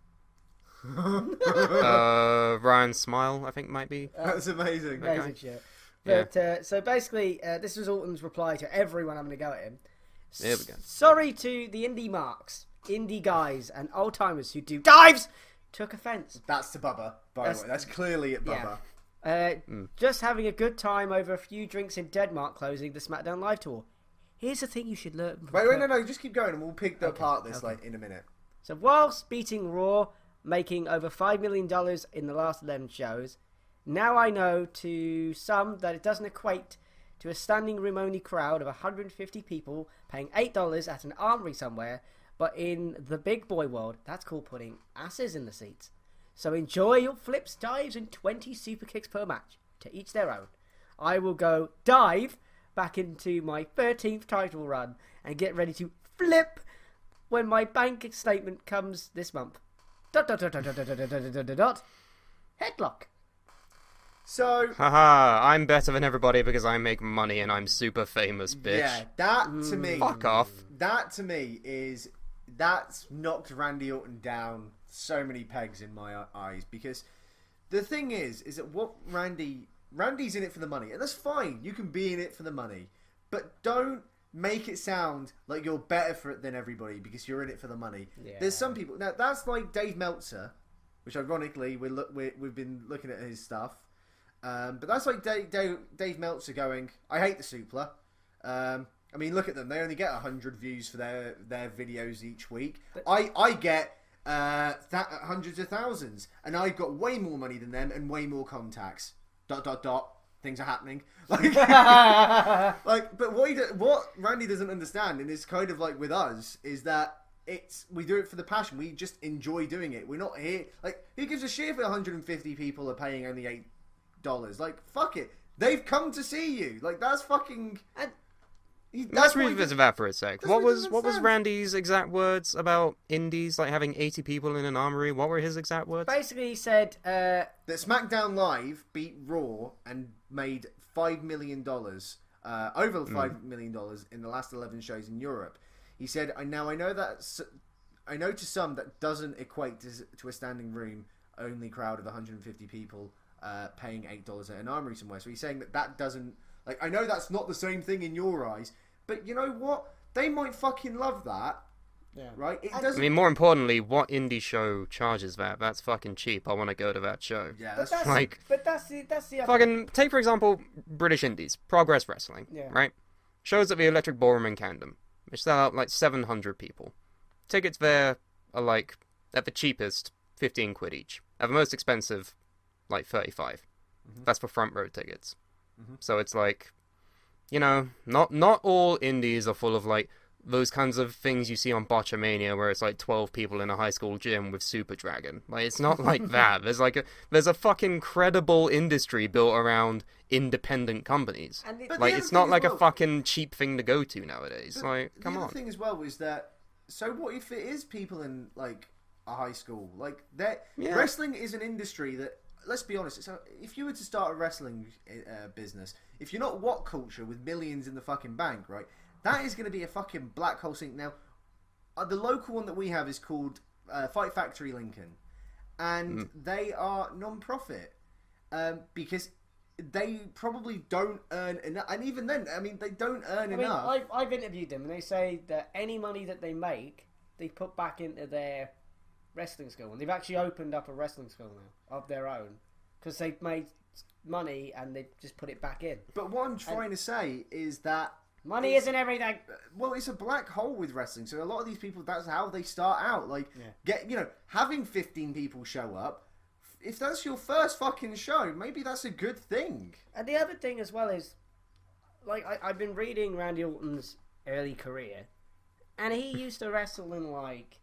uh, Ryan Smile, I think, might be. that's amazing. Okay. Amazing shit. Yeah. But uh, so basically, uh, this was Orton's reply to everyone I'm going to go at him. There we go. Sorry to the indie marks, indie guys, and old timers who do dives. Took offence. That's to Bubba. By That's- the way, that's clearly at Yeah. Bubba. Uh, Just having a good time over a few drinks in Denmark closing the SmackDown Live tour. Here's the thing you should learn. From Wait, wait, no, no, just keep going, and we'll pick the Okay, apart this okay. like in a minute. So whilst beating Raw, making over five million dollars in the last eleven shows, now I know to some that it doesn't equate to a standing room only crowd of one hundred fifty people paying eight dollars at an armory somewhere, but in the big boy world, that's called putting asses in the seats. So enjoy your flips, dives, and twenty super kicks per match. To each their own. I will go dive back into my thirteenth title run and get ready to flip when my bank statement comes this month. Dot dot dot dot dot dot dot dot dot dot dot. Headlock. So Haha, I'm better than everybody because I make money and I'm super famous, bitch. yeah, that to me, Fuck off. that to me is that's knocked Randy Orton down so many pegs in my eyes because the thing is, is that what Randy Randy's in it for the money, and that's fine. You can be in it for the money, but don't make it sound like you're better for it than everybody because you're in it for the money. Yeah. There's some people now. That's like Dave Meltzer, which ironically we look we we've been looking at his stuff. Um, but that's like Dave, Dave, Dave Meltzer going, I hate the Supla. Um, I mean, look at them. They only get one hundred views for their, their videos each week. I, I get uh, th- hundreds of thousands. And I've got way more money than them and way more contacts. Dot, dot, dot. Things are happening. Like, like but what, he do, what Randy doesn't understand, and it's kind of like with us, is that it's we do it for the passion. We just enjoy doing it. We're not here. Like, who gives a shit if one hundred fifty people are paying only eight dollars? Like, fuck it. They've come to see you. Like, that's fucking. And he- Let's what he revisit does- that for a sec. that's What what he was doesn't what was understand. Randy's exact words about indies, like having eighty people in an armory? What were his exact words? basically he said, uh, That SmackDown Live beat Raw and made five million dollars, uh, over five million dollars in the last eleven shows in Europe. He said, "I now I know that s- I know to some that doesn't equate to, to a standing room only crowd of one hundred fifty people uh, paying eight dollars at an armory somewhere." So he's saying that that doesn't like I know that's not the same thing in your eyes, but you know what? They might fucking love that, yeah. right? It I doesn't. mean, more importantly, what indie show charges that? That's fucking cheap. I want to go to that show. yeah, But that's, that's, like- but that's the that's the other- Fucking take for example British indies, Progress Wrestling, Yeah. right? Shows at the Electric Ballroom in Camden, which sell out like seven hundred people. Tickets there are like at the cheapest fifteen quid each. At the most expensive, like thirty-five. That's for front row tickets. So it's like, you know, not not all indies are full of like those kinds of things you see on Botchamania where it's like twelve people in a high school gym with Super Dragon. Like, it's not like that. There's like a there's a fucking credible industry built around independent companies. And it- But the Like, other it's thing not as like a well- fucking cheap thing to go to nowadays. But Like, the come other on. thing as well is that so what if it is people in like a high school like that Yeah. wrestling is an industry that, let's be honest, it's a, if you were to start a wrestling uh, business, if you're not What Culture with millions in the fucking bank, right, that is going to be a fucking black hole sink. Now uh, the local one that we have is called uh, Fight Factory Lincoln, and Mm. they are non-profit um, because they probably don't earn enough, and even then, I mean, they don't earn I mean, enough. I've, I've interviewed them, and they say that any money that they make, they put back into their wrestling school, and they've actually opened up a wrestling school now of their own because they've made money and they just put it back in. But what I'm trying to say is that Money It's- isn't everything. well, it's a black hole with wrestling. So a lot of these people, that's how they start out. Like, Yeah. get you know, having fifteen people show up. If that's your first fucking show, maybe that's a good thing. And the other thing as well is, like I, I've been reading Randy Orton's early career, and he used to wrestle in like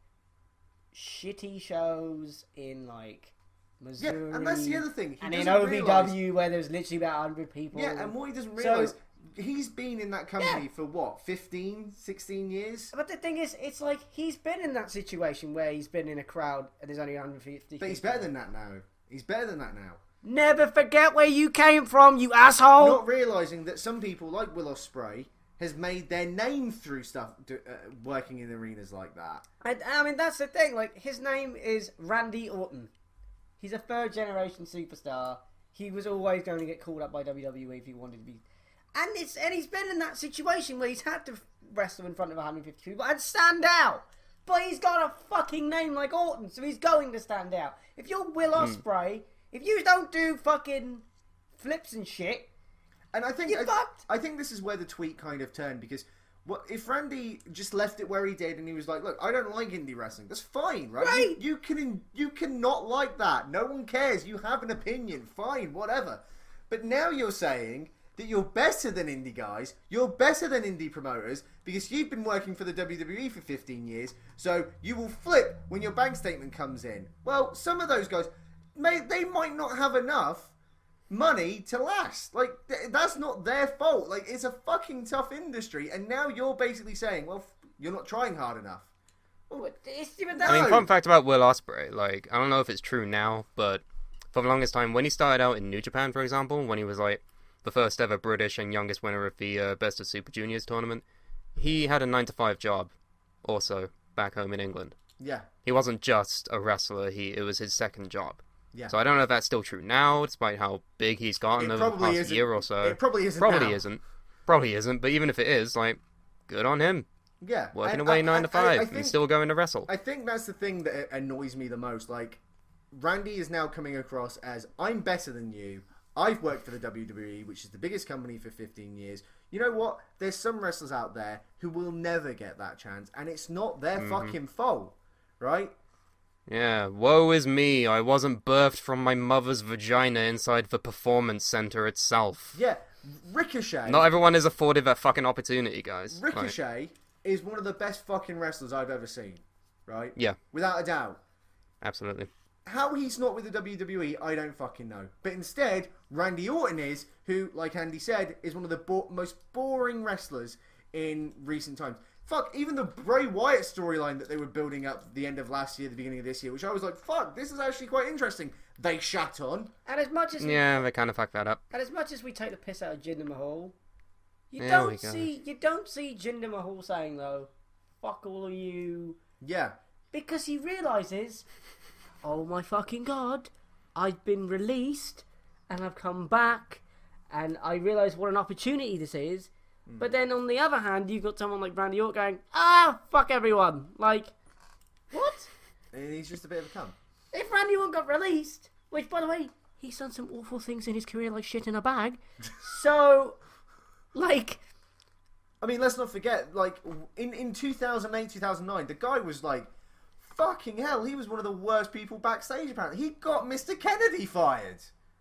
shitty shows in like Missouri. Yeah, and that's the other thing. He and in doesn't O V W realise- where there's literally about one hundred people. Yeah, and what he doesn't So- realise, he's been in that company Yeah. for what, fifteen, sixteen years? But the thing is, it's like he's been in that situation where he's been in a crowd and there's only one hundred fifty. But he's people. better than that now. He's better than that now. Never forget where you came from, you asshole. Not realising that some people, like Will Ospreay, has made their name through stuff, do, uh, working in arenas like that. I, I mean, that's the thing. Like, his name is Randy Orton. He's a third generation superstar. He was always going to get called up by W W E if he wanted to be. And it's and he's been in that situation where he's had to wrestle in front of one hundred fifty people and stand out. But he's got a fucking name like Orton, so he's going to stand out. If you're Will Ospreay, if you don't do fucking flips and shit, And I think You're I, fucked. I think this is where the tweet kind of turned, because what if Randy just left it where he did and he was like, "Look, I don't like indie wrestling." That's fine, right? Right. You, you can you can not like that. No one cares. You have an opinion. Fine, whatever. But now you're saying that you're better than indie guys. You're better than indie promoters because you've been working for the W W E for fifteen years. So you will flip when your bank statement comes in. Well, some of those guys, may they might not have enough money to last. Like, th- that's not their fault. Like, it's a fucking tough industry, and now you're basically saying, well, f- you're not trying hard enough. it's even I mean, No. fun fact about Will Ospreay, like, I don't know if it's true now, but for the longest time, when he started out in New Japan, for example, when he was, like, the first ever British and youngest winner of the uh, Best of Super Juniors tournament, he had a nine to five job, also, back home in England. Yeah, He wasn't just a wrestler, he it was his second job. yeah. So I don't know if that's still true now, despite how big he's gotten It over the probably past isn't. year or so. It probably isn't Probably now. isn't. Probably isn't, but even if it is, like, good on him. Yeah. Working And away I- nine I- to five I, I and think, still going to wrestle. I think that's the thing that annoys me the most. Like, Randy is now coming across as, I'm better than you. I've worked for the W W E, which is the biggest company for fifteen years. You know what? There's some wrestlers out there who will never get that chance, and it's not their Mm-hmm. fucking fault, right? Yeah, woe is me, I wasn't birthed from my mother's vagina inside the performance center itself. Yeah, Ricochet. Not everyone is afforded that fucking opportunity, guys. Like, Ricochet is one of the best fucking wrestlers I've ever seen, right? yeah, Without a doubt. absolutely. How he's not with the W W E, I don't fucking know. But instead, Randy Orton is, who, like Andy said, is one of the bo- most boring wrestlers in recent times. Fuck, even the Bray Wyatt storyline that they were building up at the end of last year, the beginning of this year, which I was like, fuck, this is actually quite interesting. They shat on. and as much as Yeah, they kind of fucked that up. and as much as we take the piss out of Jinder Mahal, you There we don't go. see you don't see Jinder Mahal saying though, "Fuck all of you," Yeah. because he realizes, oh my fucking god, I've been released and I've come back, and I realize what an opportunity this is. But then on the other hand, you've got someone like Randy Orton going, ah, fuck everyone. Like, what? And he's just a bit of a cunt. If Randy Orton got released, which by the way, he's done some awful things in his career like shit in a bag. So, like, I mean, let's not forget, like, in, in two thousand eight, two thousand nine, the guy was like, fucking hell, he was one of the worst people backstage, apparently. He got Mister Kennedy fired.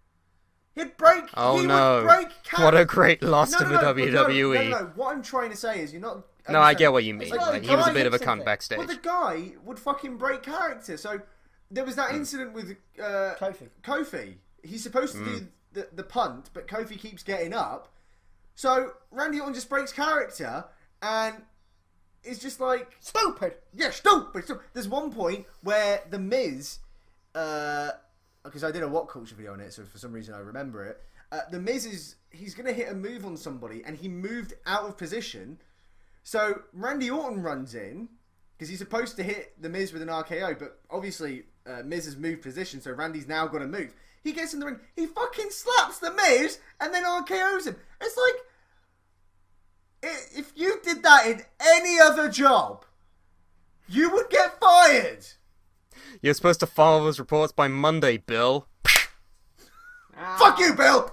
He'd break. Oh he no. Would break car- What a great loss no, to no, the no, W W E. No, no, no. What I'm trying to say is, you're not. No, I get what you mean. It's like Like, the he was a guy bit of a hits cunt it. backstage. Well, the guy would fucking break character. So there was that incident with uh, Kofi. Kofi. He's supposed to Mm. do the, the punt, but Kofi keeps getting up. So Randy Orton just breaks character and it's just like, stupid. yeah, stupid. stupid. There's one point where the Miz, uh, because I did a What Culture video on it, so for some reason I remember it. Uh, the Miz is he's gonna hit a move on somebody, and he moved out of position. So Randy Orton runs in because he's supposed to hit the Miz with an R K O, but obviously uh, Miz has moved position, so Randy's now got to move. He gets in the ring, he fucking slaps the Miz, and then R K Os him. It's like, i- if you did that in any other job, you would get fired. You're supposed to follow those reports by Monday, Bill. Fuck you, Bill.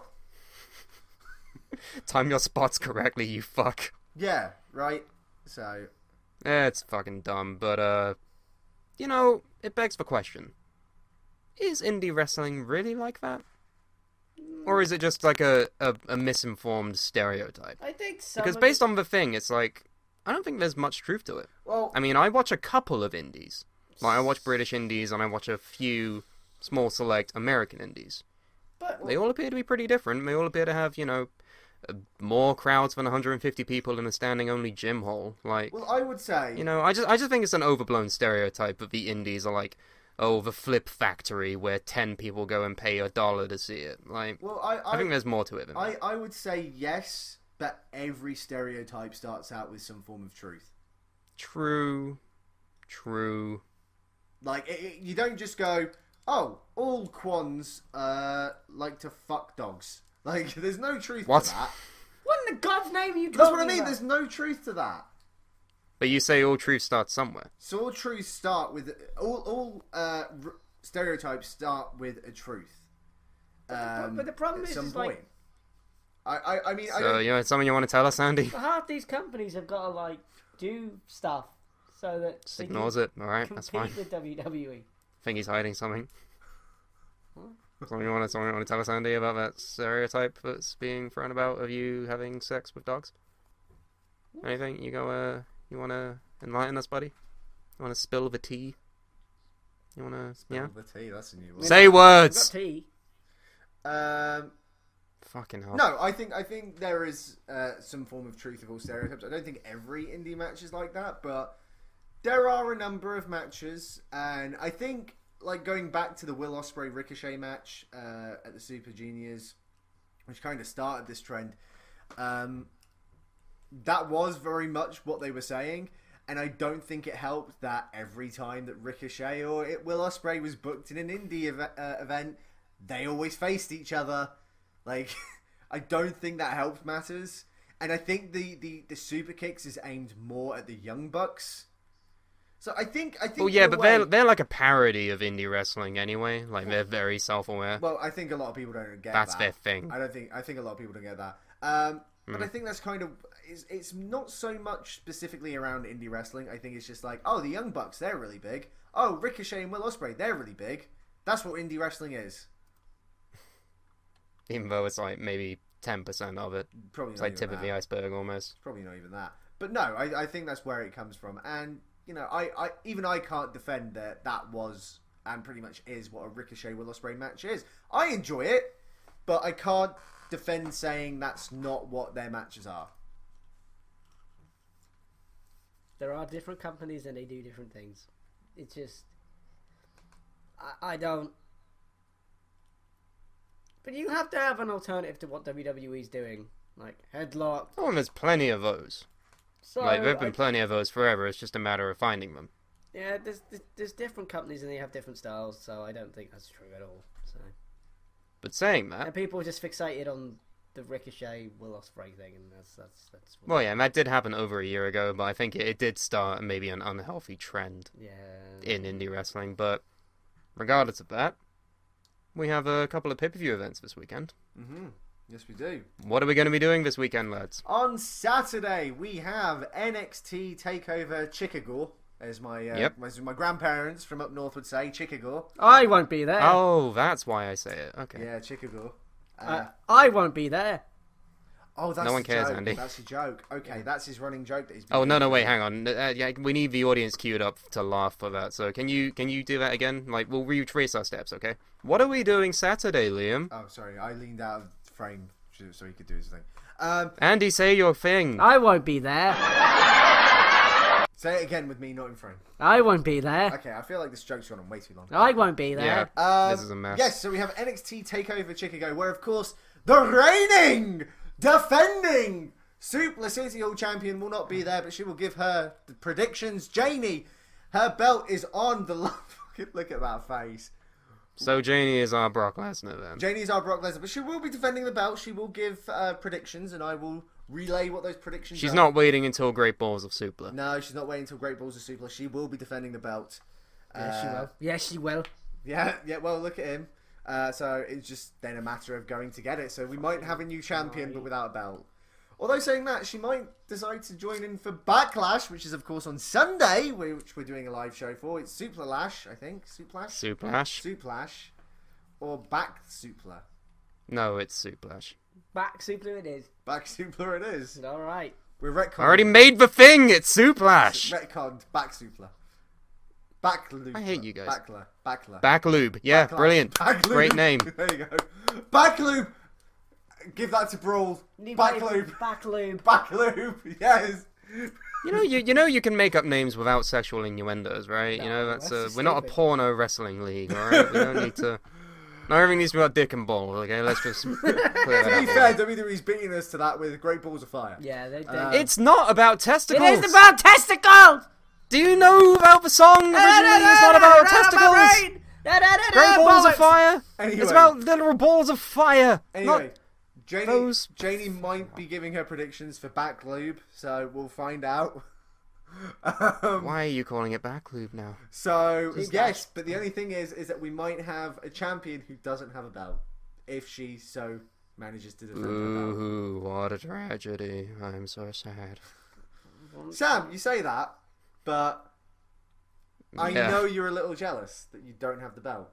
Time your spots correctly, you fuck. Yeah, right. So, Eh, it's fucking dumb, but, uh... You know, it begs the question. Is indie wrestling really like that? Or is it just like a, a, a misinformed stereotype? I think some Because of based it- on the thing, it's like, I don't think there's much truth to it. Well, I mean, I watch a couple of indies. Like, I watch British indies and I watch a few small select American indies. but They all appear to be pretty different. They all appear to have, you know, uh, more crowds than one hundred fifty people in a standing-only gym hall. Like, well, I would say, you know, I just I just think it's an overblown stereotype that the indies are like, oh, the flip factory where ten people go and pay a dollar to see it. Like, well, I, I, I think there's more to it than I, that. I would say yes, but every stereotype starts out with some form of truth. True. True. Like, it, it- you don't just go, oh, all Kwans uh, like to fuck dogs. Like, there's no truth What? to that. what in the God's name are you talking That's what I mean. about? There's no truth to that. But you say all truth starts somewhere. So all truths start with all all uh, r- stereotypes start with a truth. Um, but the problem at is, some is like- point. I, I, I mean, I So, don't, you know, it's something you want to tell us, Andy? But half these companies have got to like do stuff so that Just they ignores can it. Alright, that's fine. compete with W W E. Think he's hiding something. Something you want to, something you want to tell us, Andy, about that stereotype that's being thrown about of you having sex with dogs? Anything? You go, uh, you want to enlighten us, buddy? You want to spill the tea? You want to, yeah? the tea. That's a new one. Say We've words! got tea. Um, Fucking hell. no, I think I think there is uh, some form of truth of all stereotypes. I don't think every indie match is like that, but there are a number of matches, and I think like going back to the Will Ospreay Ricochet match uh, at the Super Juniors, which kind of started this trend. Um, that was very much what they were saying, and I don't think it helped that every time that Ricochet or it, Will Ospreay was booked in an indie ev- uh, event, they always faced each other. Like, I don't think that helped matters, and I think the, the, the super kicks is aimed more at the Young Bucks. So I think I think. Well, yeah, in a but way- they're, they're like a parody of indie wrestling anyway. Like, they're very self-aware. Well, I think a lot of people don't get That's that. their thing. I don't think. I think a lot of people don't get that. Um, but Hmm. I think that's kind of. It's, it's not so much specifically around indie wrestling. I think it's just like, oh, the Young Bucks, they're really big. Oh, Ricochet and Will Ospreay, they're really big. That's what indie wrestling is. Even though it's like maybe ten percent of it. Probably It's not like even tip of that. the iceberg almost. Probably not even that. But no, I, I think that's where it comes from. And you know, I, I even I can't defend that that was and pretty much is what a Ricochet Will Ospreay match is. I enjoy it, but I can't defend saying that's not what their matches are. There are different companies and they do different things. It's just, I, I don't. But you have to have an alternative to what W W E's doing, like headlock. Oh, and there's plenty of those. So like, there've been I- plenty of those forever. It's just a matter of finding them. yeah, there's, there's there's different companies and they have different styles. So I don't think that's true at all. So But saying that, and people are just fixated on the Ricochet Will Ospreay thing, and that's that's that's. What, well, yeah, and that did happen over a year ago, but I think it, it did start maybe an unhealthy trend yeah. in indie wrestling. But regardless of that, we have a couple of pay-per-view events this weekend. Mm-hmm. Yes, we do. What are we going to be doing this weekend, lads? On Saturday, we have N X T Takeover Chicago, as my uh, Yep. as my grandparents from up north would say, Chicago. I won't be there. Oh, that's why I say it. Okay. Yeah, Chicago. Uh, Uh, I won't be there. oh, that's no one a cares, joke. Andy. That's a joke. Okay, that's his running joke that he's. been Oh no no doing. wait hang on uh, yeah we need the audience queued up to laugh for that, so can you can you do that again? Like, we'll retrace our steps, okay? What are we doing Saturday, Liam? Oh, sorry, I leaned out of frame so he could do his thing. Um, Andy, say your thing. I won't be there. say it again with me not in frame. I won't be there. Okay, I feel like this joke's gone on way too long. I won't be there. Yeah, Um, this is a mess. Yes, so we have N X T Takeover Chicago, where of course the reigning, defending Super City Hall champion will not be there, but she will give her the predictions. Janie, her belt is on the line. Look at that face. So Janie is our Brock Lesnar then. Janie's our Brock Lesnar, but she will be defending the belt. She will give uh, predictions, and I will relay what those predictions She's are. not waiting until Great Balls of Supla. No, she's not waiting until Great Balls of Super. She will be defending the belt. Yes, she Uh, will. Yes, she will. Yeah, yeah. Well, look at him. Uh, so it's just then a matter of going to get it. So we might have a new champion, but without a belt. Although saying that, she might decide to join in for Backlash, which is of course on Sunday, which we're doing a live show for. It's Suplalash, I think. Suplash. Suplash. Suplash, or Back Supla. No, it's Suplash. Back Supla it is. Back Supla it is. All right. We're retconning. I already made the thing. It's Suplash. Retconned. Back Supla. Back Loop. I hate you guys. Backler. Backler. Backlube. Yeah, Backlash. brilliant. Backloop. Great name. There you go. Backloop. Give that to Brawl. Backloop. Backloop. Backloop. Yes. You know, you you know you can make up names without sexual innuendos, right? No, you know, that's, that's uh, just we're not a stupid. porno wrestling league, all right? We don't need to. Not everything needs to be about dick and ball. Okay, let's just clear that To be up. fair, W W E's beating us to that with Great Balls of Fire. Yeah, they, they, Uh, It's not about it testicles. is about testicles. Do you know about the song originally? It's not about testicles. Great balls of fire. Anyway. It's about literal balls of fire. Anyway, Not Janie, those- Janie might be giving her predictions for Backlube, so we'll find out. um, Why are you calling it backlube now? so Just yes, but the only thing is, is that we might have a champion who doesn't have a belt, if she so manages to defend her belt. Ooh, what a tragedy. I'm so sad. Sam, you say that, but I Yeah. know you're a little jealous that you don't have the belt.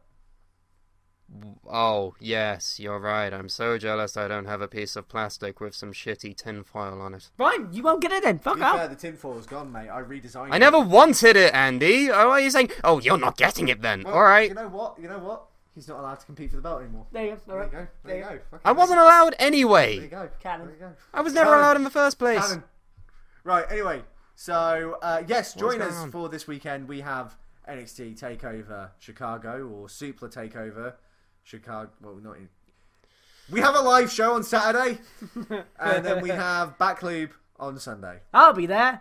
Oh, yes, you're right. I'm so jealous I don't have a piece of plastic with some shitty tin foil on it. Fine, you won't get it then. To Fuck be up. fair, the tinfoil's gone, mate. I redesigned it. I never wanted it, Andy. Oh, why are you saying? Oh, you're not getting it then. Well, All right. You know what? You know what? He's not allowed to compete for the belt anymore. There you go. All There you right. go. There you go. Fucking I wasn't allowed There you anyway. go. Cannon. There you go. I was never Cannon. allowed in the first place. Cannon. Right, anyway. So, uh, yes, join going us on? for this weekend. We have N X T TakeOver Chicago, or Supla TakeOver Chicago. Well, not in... We have a live show on Saturday, and then we have Backlube on Sunday. I'll be there.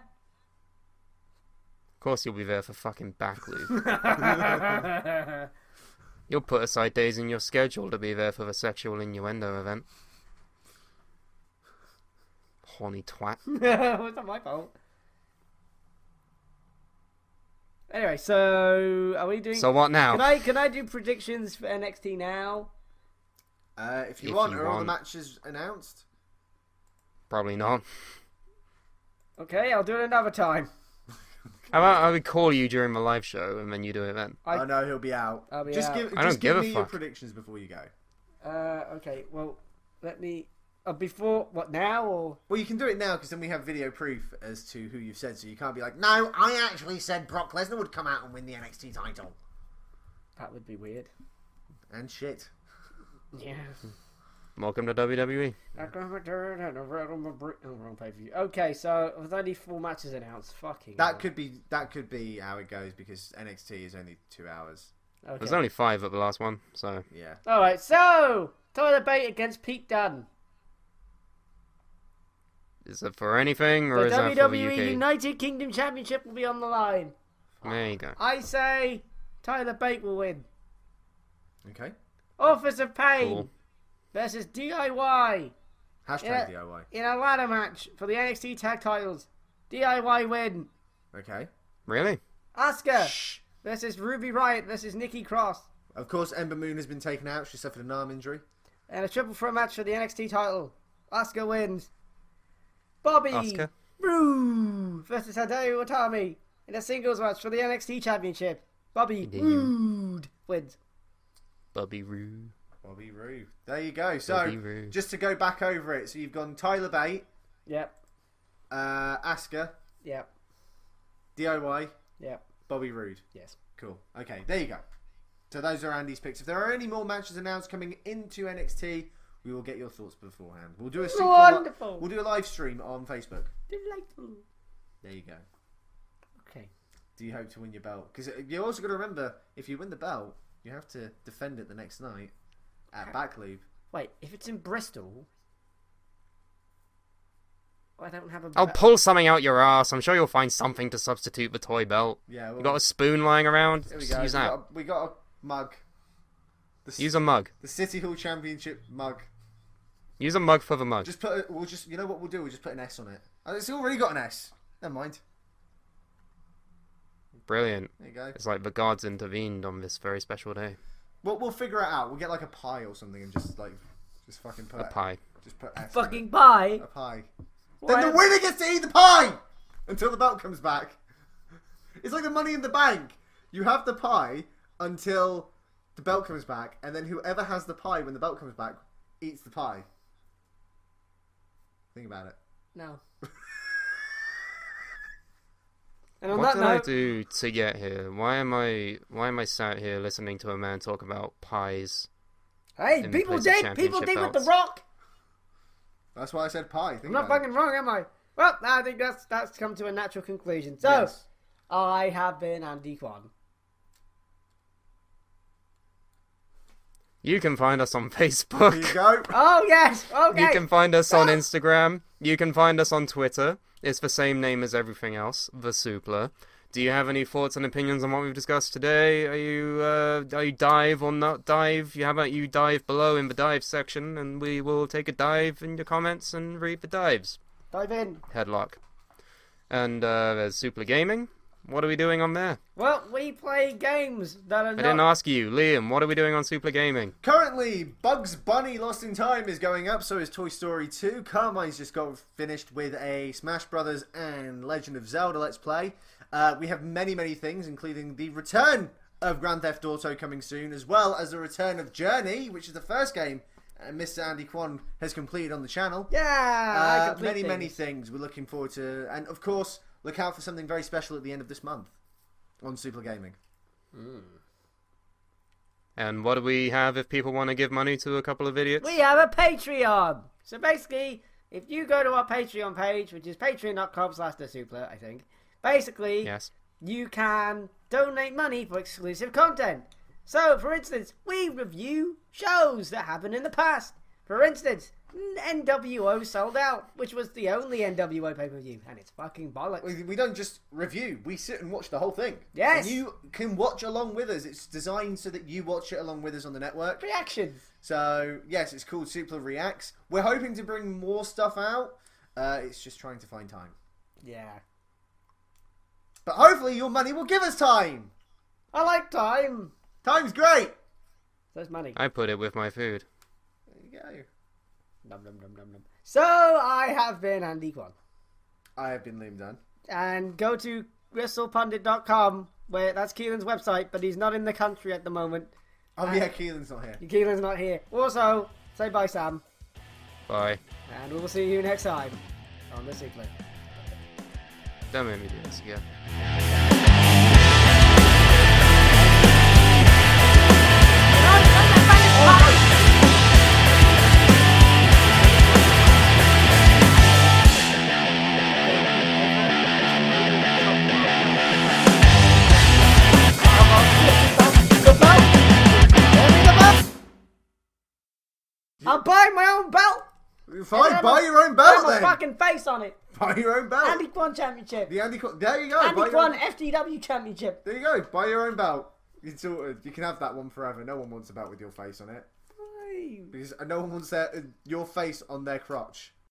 Of course you'll be there for fucking backlube. You'll put aside days in your schedule to be there for the sexual innuendo event. Horny twat. It's not my fault. Anyway, so are we doing? So what now? Can I can I do predictions for N X T now? Uh, if you If want, you are all the want. matches announced? Probably not. Okay, I'll do it another time. How about I would call you during the live show and then you do it then? I- I know he'll be out. I'll be just out. give, I don't just give give a me your fuck. predictions before you go. Uh, okay, well, let me. Uh, before what now or? Well, you can do it now because then we have video proof as to who you've said, so you can't be like, no, I actually said Brock Lesnar would come out and win the N X T title. That would be weird. And shit. Yeah. Welcome to W W E. Wrong pay-per-view. Okay, so there's only four matches announced. Fucking. That hell. could be that could be how it goes because N X T is only two hours. Okay. There's only five at the last one, so Yeah. All right, so Tyler Bate against Pete Dunne. is it for anything or The is that W for the W U E K? United Kingdom Championship will be on the line. There you go. I say Tyler Bate will win. Okay. Authors of Pain Cool. versus D I Y Hashtag Yeah. D I Y. in a ladder match for the N X T tag titles. D I Y win. Okay. Really? Asuka Shh. versus Ruby Riott versus Nikki Cross. Of course, Ember Moon has been taken out. She suffered an arm injury. And a triple threat match for the N X T title. Asuka wins. Bobby Asuka. Roode versus Hideo Itami in a singles match for the N X T Championship. Bobby Hideo. Roode wins. Bobby Roode. Bobby Roode. There you go. So, Bobby Roode. just to go back over it, so you've gone Tyler Bate, Yep, uh, Asuka, yep, D I Y, yep. Bobby Roode. Yes. Cool. Okay, there you go. So those are Andy's picks. If there are any more matches announced coming into N X T, we will get your thoughts beforehand. We'll do a sequel, Wonderful. We'll do a live stream on Facebook. Delightful. There you go. Okay. Do you hope to win your belt? Because you also got to remember, if you win the belt, you have to defend it the next night at Backloop. Wait, if it's in Bristol, I don't have a. I'll be- pull something out your ass. I'm sure you'll find something to substitute the toy belt. Yeah, well, You got a spoon lying around? here we Just go. use we, that. got a, we got a mug. The, Use a mug. the City Hall Championship mug. Use a mug for the mug. Just put. A, we'll just. You know what we'll do? We'll just put an S on it. Oh, it's already got an S. Never mind. Brilliant. There you go. It's like the gods intervened on this very special day. We'll, we'll figure it out. We'll get like a pie or something and just like, just fucking put A pie. Just put S. fucking on pie. it. a pie. Why- Then the winner gets to eat the pie until the belt comes back. It's like the Money in the Bank. You have the pie until the belt comes back, and then whoever has the pie when the belt comes back eats the pie? Think about it. No. And on What that did I note, do to get here? Why am I why am I sat here listening to a man talk about pies? hey, in people place of did. People championship did with The belts? Rock. That's why I said pie. Think I'm not about fucking wrong, am I? Well, I think that's that's come to a natural conclusion. So, Yes. I have been Andy Kwan. You can find us on There you Facebook. go. Oh yes. Okay. You can find us on Instagram. You can find us on Twitter. It's the same name as everything else, the Supla. Do you have any thoughts and opinions on what we've discussed today? Are you uh, are you dive or not dive? How about you dive below in the dive section, and we will take a dive in your comments and read the dives. Dive in. Headlock. And uh, there's Supla Gaming. What are we doing on there? Well, we play games that are I not. didn't ask you, Liam. What are we doing on Supla Gaming? Currently, Bugs Bunny Lost in Time is going up, so is Toy Story two. Carmine's just got finished with a Smash Brothers and Legend of Zelda Let's Play. Uh, we have many, many things, including the return of Grand Theft Auto coming soon, as well as the return of Journey, which is the first game uh, Mister Andy Kwan has completed on the channel. Yeah. I Uh, complete many, things. many things we're looking forward to. And, of course, look out for something very special at the end of this month on Super Gaming. And what do we have if people want to give money to a couple of idiots? We have a Patreon. So basically, if you go to our Patreon page, which is patreon.com slash the Supla, I think, basically, Yes. you can donate money for exclusive content. So, for instance, we review shows that happened in the past. For instance, N W O Sold Out, which was the only N W O pay-per-view, and it's fucking bollocks. We, we don't just review, we sit and watch the whole thing. Yes. And you can watch along with us. It's designed so that you watch it along with us on the network. Reactions. So, yes, it's called Supla Reacts. We're hoping to bring more stuff out. Uh, it's just trying to find time. Yeah. But hopefully your money will give us time. I like time. Time's great. There's money. I put it with my food. There you go. Num, num, num, num, num. So, I have been Andy Kwan. I have been Liam Dunn. And go to wrestle pundit dot com, where that's Keelan's website, but he's not in the country at the moment. Oh, yeah, Keelan's not here. Keelan's not here. Also, say bye, Sam. Bye. And we will see you next time on the Supla. Don't make me do this again. I'll buy my own belt. Fine, And buy I'm a- your own I'm belt a then. fucking face on it. Buy your own belt. Andy Kwan Championship. The Andy Kwan. There you go. Andy buy your Kwan own- F T W Championship. There you go. Buy your own belt. It's sorted. You can have that one forever. No one wants a belt with your face on it. Aye. Because no one wants their, your face on their crotch.